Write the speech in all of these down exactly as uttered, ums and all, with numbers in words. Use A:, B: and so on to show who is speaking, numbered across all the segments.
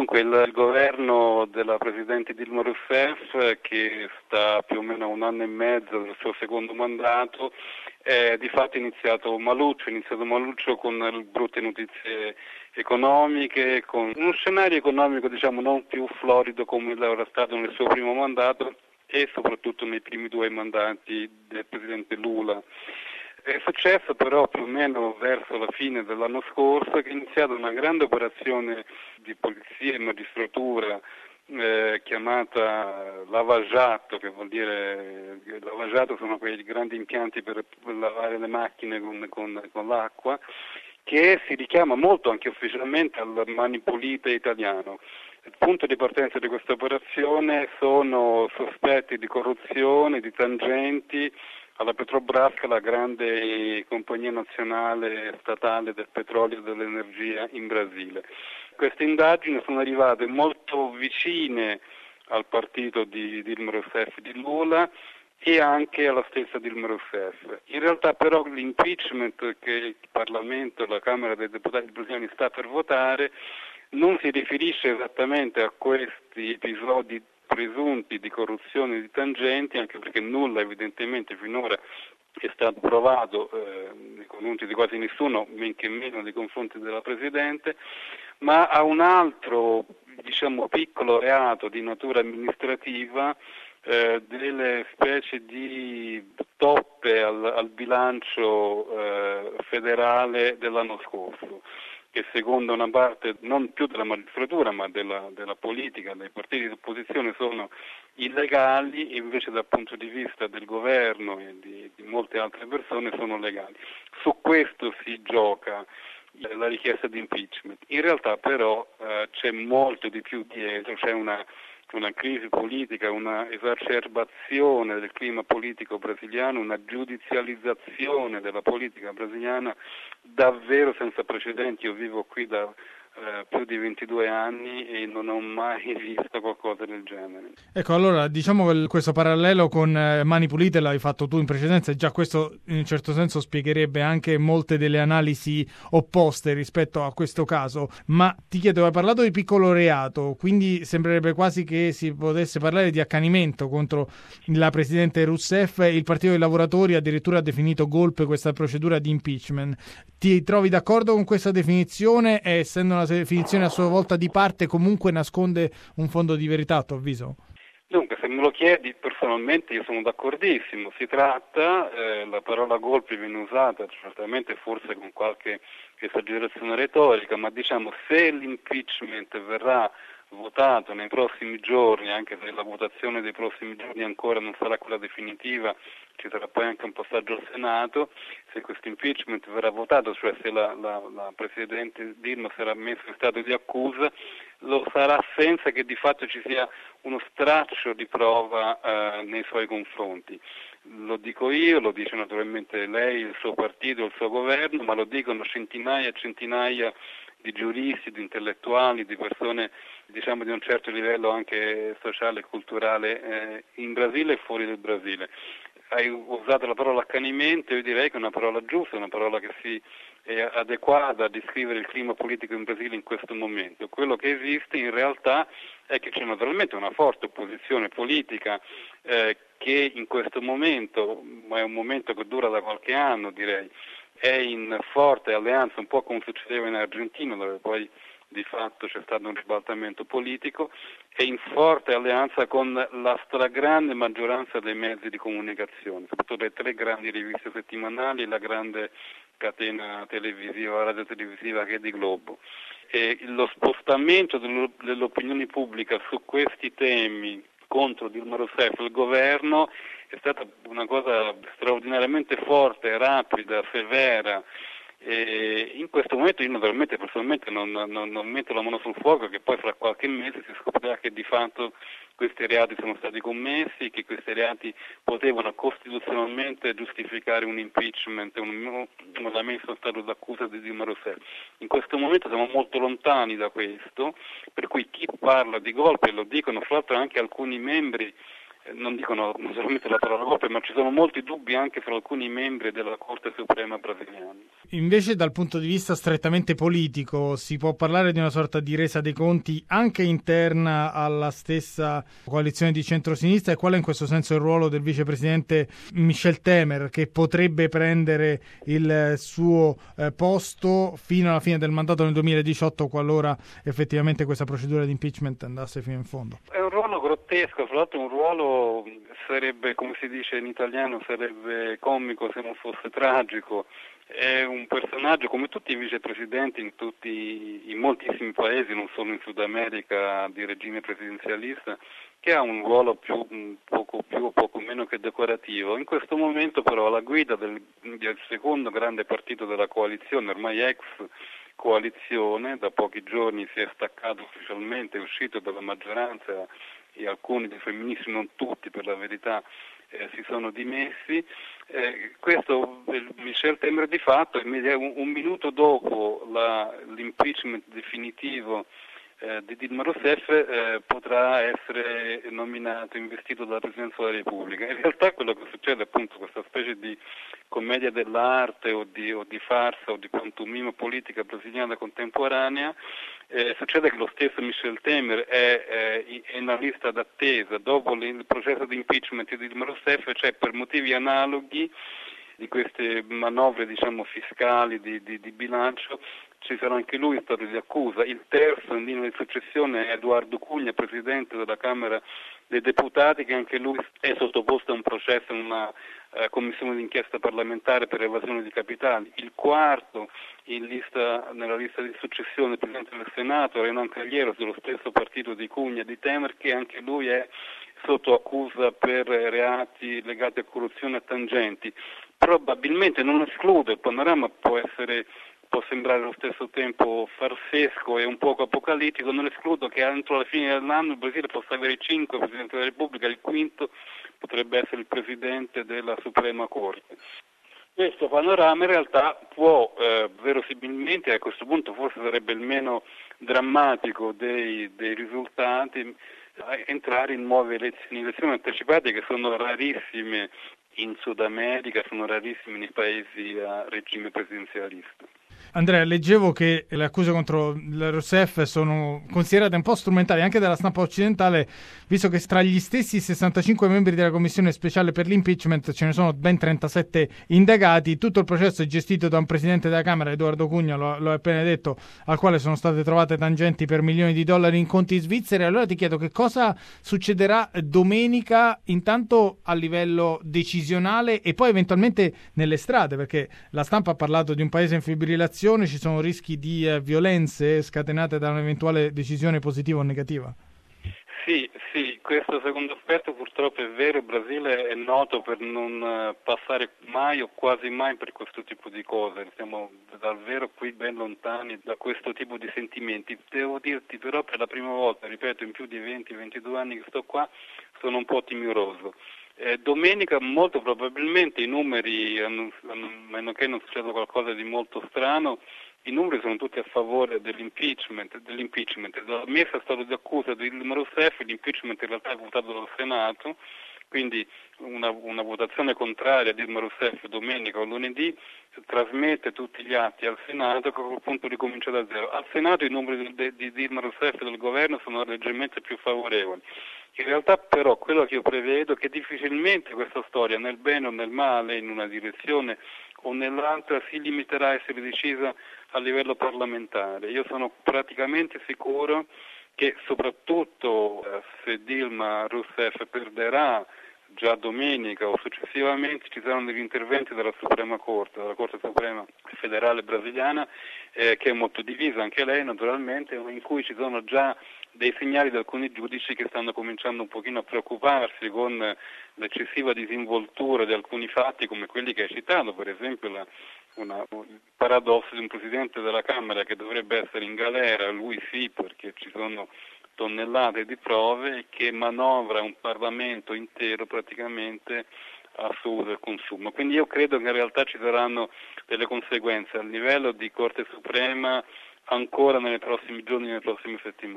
A: Dunque, il, il governo della Presidente Dilma Rousseff, che sta più o meno a un anno e mezzo del suo secondo mandato, è di fatto iniziato maluccio, è iniziato maluccio con brutte notizie economiche, con uno scenario economico diciamo non più florido come era stato nel suo primo mandato e soprattutto nei primi due mandati del Presidente Lula. È successo però più o meno verso la fine dell'anno scorso che è iniziata una grande operazione di polizia e magistratura eh, chiamata lavagiato, che vuol dire lavagiato sono quei grandi impianti per lavare le macchine con, con, con l'acqua, che si richiama molto anche ufficialmente al Mani Pulite italiano. Il punto di partenza di questa operazione sono sospetti di corruzione, di tangenti alla Petrobras, la grande compagnia nazionale statale del petrolio e dell'energia in Brasile. Queste indagini sono arrivate molto vicine al partito di Dilma Rousseff di Lula e anche alla stessa Dilma Rousseff. In realtà però l'impeachment che il Parlamento, la Camera dei Deputati brasiliani sta per votare non si riferisce esattamente a questi episodi presunti di corruzione e di tangenti, anche perché nulla evidentemente finora è stato provato eh, nei confronti di quasi nessuno, men che meno nei confronti della Presidente, ma a un altro, diciamo, piccolo reato di natura amministrativa, eh, delle specie di toppe al, al bilancio eh, federale dell'anno scorso, che secondo una parte non più della magistratura ma della, della politica, dei partiti di opposizione sono illegali, invece dal punto di vista del governo e di, di molte altre persone sono legali. Su questo si gioca la richiesta di impeachment. In realtà però eh, c'è molto di più dietro, c'è una una crisi politica, una esacerbazione del clima politico brasiliano, una giudizializzazione della politica brasiliana davvero senza precedenti. Io vivo qui da eh, più di ventidue anni e non ho mai visto qualcosa del genere.
B: Ecco, allora diciamo che questo parallelo con eh, Mani Pulite l'hai fatto tu in precedenza e già questo in un certo senso spiegherebbe anche molte delle analisi opposte rispetto a questo caso, ma ti chiedo, hai parlato di piccolo reato, quindi sembrerebbe quasi che si potesse parlare di accanimento contro la Presidente Rousseff. Il Partito dei Lavoratori addirittura ha definito golpe questa procedura di impeachment. Ti trovi d'accordo con questa definizione e, essendo una definizione a sua volta di parte, comunque nasconde un fondo di verità a tuo avviso?
A: Dunque, se me lo chiedi personalmente io sono d'accordissimo. Si tratta, eh, la parola golpe viene usata certamente forse con qualche esagerazione retorica, ma diciamo se l'impeachment verrà votato nei prossimi giorni, anche se la votazione dei prossimi giorni ancora non sarà quella definitiva, ci sarà poi anche un passaggio al Senato, se questo impeachment verrà votato, cioè se la, la, la Presidente Dilma sarà messa in stato di accusa, lo sarà senza che di fatto ci sia uno straccio di prova eh, nei suoi confronti. Lo dico io, lo dice naturalmente lei, il suo partito, il suo governo, ma lo dicono centinaia e centinaia di giuristi, di intellettuali, di persone diciamo di un certo livello anche sociale e culturale eh, in Brasile e fuori del Brasile. Hai usato la parola accanimento, io direi che è una parola giusta, una parola che si è adeguata a descrivere il clima politico in Brasile in questo momento. Quello che esiste in realtà è che c'è naturalmente una forte opposizione politica eh, che in questo momento, ma è un momento che dura da qualche anno direi, è in forte alleanza, un po' come succedeva in Argentina, dove poi di fatto c'è stato un ribaltamento politico, è in forte alleanza con la stragrande maggioranza dei mezzi di comunicazione, soprattutto le tre grandi riviste settimanali e la grande catena televisiva, radiotelevisiva che è di Globo. E lo spostamento dell'opinione pubblica su questi temi contro Dilma Rousseff, il governo, è stata una cosa straordinariamente forte, rapida, severa. E in questo momento io naturalmente personalmente non, non, non metto la mano sul fuoco che poi fra qualche mese si scoprirà che di fatto questi reati sono stati commessi, che questi reati potevano costituzionalmente giustificare un impeachment, un, una messa in stato d'accusa di Dilma Rousseff. In questo momento siamo molto lontani da questo, per cui chi parla di golpe, lo dicono fra l'altro anche alcuni membri non dicono non solamente la parola golpe, ma ci sono molti dubbi anche fra alcuni membri della Corte Suprema brasiliana.
B: Invece dal punto di vista strettamente politico si può parlare di una sorta di resa dei conti anche interna alla stessa coalizione di centrosinistra, e qual è in questo senso il ruolo del vicepresidente Michel Temer, che potrebbe prendere il suo eh, posto fino alla fine del mandato nel duemiladiciotto qualora effettivamente questa procedura di impeachment andasse fino in fondo?
A: È un ruolo grottesco, fra l'altro un ruolo sarebbe, come si dice in italiano, sarebbe comico se non fosse tragico. È un personaggio, come tutti i vicepresidenti in, tutti, in moltissimi paesi, non solo in Sud America, di regime presidenzialista, che ha un ruolo più, poco più o poco meno che decorativo. In questo momento però alla guida del, del secondo grande partito della coalizione, ormai ex coalizione, da pochi giorni si è staccato ufficialmente, è uscito dalla maggioranza e alcuni dei suoi ministri, non tutti per la verità, Eh, si sono dimessi. Eh, questo eh, Michel Temer di fatto un, un minuto dopo la, l'impeachment definitivo eh, di Dilma Rousseff eh, potrà essere nominato, investito dalla Presidenza della Repubblica. In realtà quello che succede è appunto questa specie di commedia dell'arte o di, o di farsa o di pantomima politica brasiliana contemporanea. Eh, succede che lo stesso Michel Temer è, è, è in una lista d'attesa dopo il processo di impeachment di Dilma Rousseff, cioè per motivi analoghi di queste manovre diciamo fiscali di, di, di bilancio ci sarà anche lui in stato di accusa. Il terzo in linea di successione è Eduardo Cunha, presidente della Camera dei Deputati, che anche lui è sottoposto a un processo in una eh, commissione d'inchiesta parlamentare per evasione di capitali. Il quarto in lista, nella lista di successione, il presidente del Senato, Renan Calheiros, dello stesso partito di Cunha e di Temer, che anche lui è sotto accusa per reati legati a corruzione e tangenti. Probabilmente non escludo, il panorama può essere può sembrare allo stesso tempo farsesco e un poco apocalittico, non escludo che entro la fine dell'anno il Brasile possa avere cinque Presidenti della Repubblica, il quinto potrebbe essere il Presidente della Suprema Corte. Questo panorama in realtà può eh, verosimilmente, a questo punto forse sarebbe il meno drammatico dei, dei risultati, entrare in nuove elezioni, elezioni anticipate che sono rarissime in Sud America, sono rarissime nei paesi a regime presidenzialista.
B: Andrea, leggevo che le accuse contro la Rousseff sono considerate un po' strumentali anche dalla stampa occidentale, visto che tra gli stessi sessantacinque membri della commissione speciale per l'impeachment ce ne sono ben trentasette indagati. Tutto il processo è gestito da un presidente della Camera, Eduardo Cunha, lo, lo hai appena detto, al quale sono state trovate tangenti per milioni di dollari in conti svizzeri. Allora ti chiedo che cosa succederà domenica, intanto a livello decisionale e poi eventualmente nelle strade, perché la stampa ha parlato di un paese in fibrillazione. Ci sono rischi di eh, violenze scatenate da un'eventuale decisione positiva o negativa?
A: Sì, sì, questo secondo aspetto purtroppo è vero. Il Brasile è noto per non passare mai o quasi mai per questo tipo di cose. Siamo davvero qui ben lontani da questo tipo di sentimenti. Devo dirti però per la prima volta, ripeto, in più di venti ventidue anni che sto qua, sono un po' timoroso. Eh, domenica molto probabilmente i numeri, a meno che non succeda qualcosa di molto strano, i numeri sono tutti a favore dell'impeachment, dell'impeachment. Dalla messa stato di accusa di Dilma Rousseff, l'impeachment in realtà è votato dal Senato, quindi una, una votazione contraria a Dilma Rousseff domenica o lunedì trasmette tutti gli atti al Senato, che a quel punto ricomincia da zero. Al Senato i numeri di, di Dilma Rousseff e del governo sono leggermente più favorevoli. In realtà però quello che io prevedo è che difficilmente questa storia, nel bene o nel male, in una direzione o nell'altra, si limiterà a essere decisa a livello parlamentare. Io sono praticamente sicuro che soprattutto eh, se Dilma Rousseff perderà già domenica o successivamente ci saranno degli interventi della Suprema Corte, della Corte Suprema Federale brasiliana, eh, che è molto divisa anche lei naturalmente, in cui ci sono già dei segnali di alcuni giudici che stanno cominciando un pochino a preoccuparsi con l'eccessiva disinvoltura di alcuni fatti come quelli che hai citato, per esempio la, una, il paradosso di un Presidente della Camera che dovrebbe essere in galera, lui sì perché ci sono tonnellate di prove, e che manovra un Parlamento intero praticamente a suo uso e consumo. Quindi io credo che in realtà ci saranno delle conseguenze a livello di Corte Suprema ancora nei prossimi giorni, nelle prossime settimane.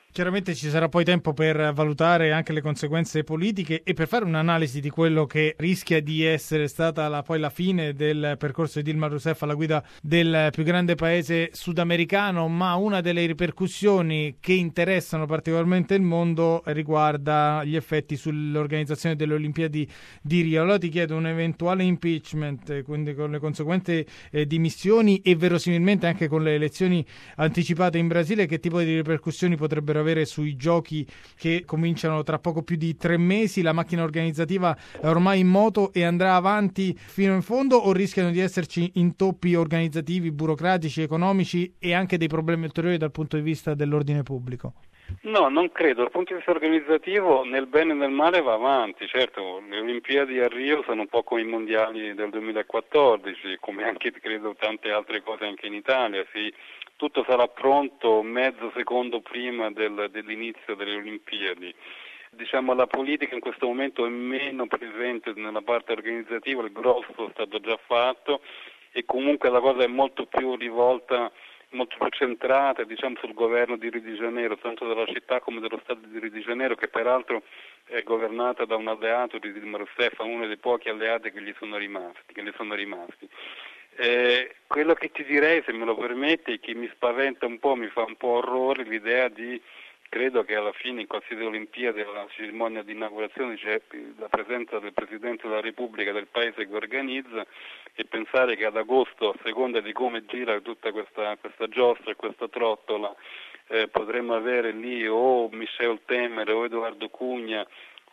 B: Chiaramente ci sarà poi tempo per valutare anche le conseguenze politiche e per fare un'analisi di quello che rischia di essere stata la, poi la fine del percorso di Dilma Rousseff alla guida del più grande paese sudamericano, ma una delle ripercussioni che interessano particolarmente il mondo riguarda gli effetti sull'organizzazione delle Olimpiadi di Rio. Allora ti chiedo un eventuale impeachment, quindi con le conseguenti eh, dimissioni e verosimilmente anche con le elezioni anticipate in Brasile, che tipo di ripercussioni potrebbero avere sui giochi che cominciano tra poco più di tre mesi? La macchina organizzativa è ormai in moto e andrà avanti fino in fondo, o rischiano di esserci intoppi organizzativi, burocratici, economici e anche dei problemi ulteriori dal punto di vista dell'ordine pubblico?
A: No, non credo. Dal punto di vista organizzativo, nel bene e nel male va avanti. Certo, le Olimpiadi a Rio sono un po' come i mondiali del duemilaquattordici, come anche credo tante altre cose anche in Italia. Sì, tutto sarà pronto mezzo secondo prima del, dell'inizio delle Olimpiadi. Diciamo, la politica in questo momento è meno presente nella parte organizzativa, il grosso è stato già fatto e comunque la cosa è molto più rivolta, molto più centrata, diciamo, sul governo di Rio de Janeiro, tanto della città come dello Stato di Rio de Janeiro, che peraltro è governata da un alleato di Dilma Rousseff, uno dei pochi alleati che gli sono rimasti. Che gli sono rimasti. Eh, quello che ti direi, se me lo permetti, è che mi spaventa un po', mi fa un po' orrore l'idea di, credo che alla fine in qualsiasi Olimpiade, alla cerimonia di inaugurazione c'è la presenza del Presidente della Repubblica del paese che organizza, e pensare che ad agosto, a seconda di come gira tutta questa, questa giostra e questa trottola, eh, potremmo avere lì o Michel Temer o Edoardo Cugna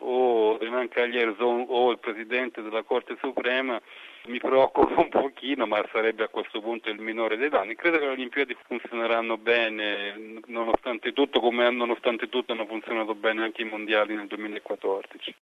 A: o Renan Cagliarzon o il Presidente della Corte Suprema, mi preoccupa un pochino, ma sarebbe a questo punto il minore dei danni. Credo che le Olimpiadi funzioneranno bene, nonostante tutto, come nonostante tutto hanno funzionato bene anche i mondiali nel duemilaquattordici.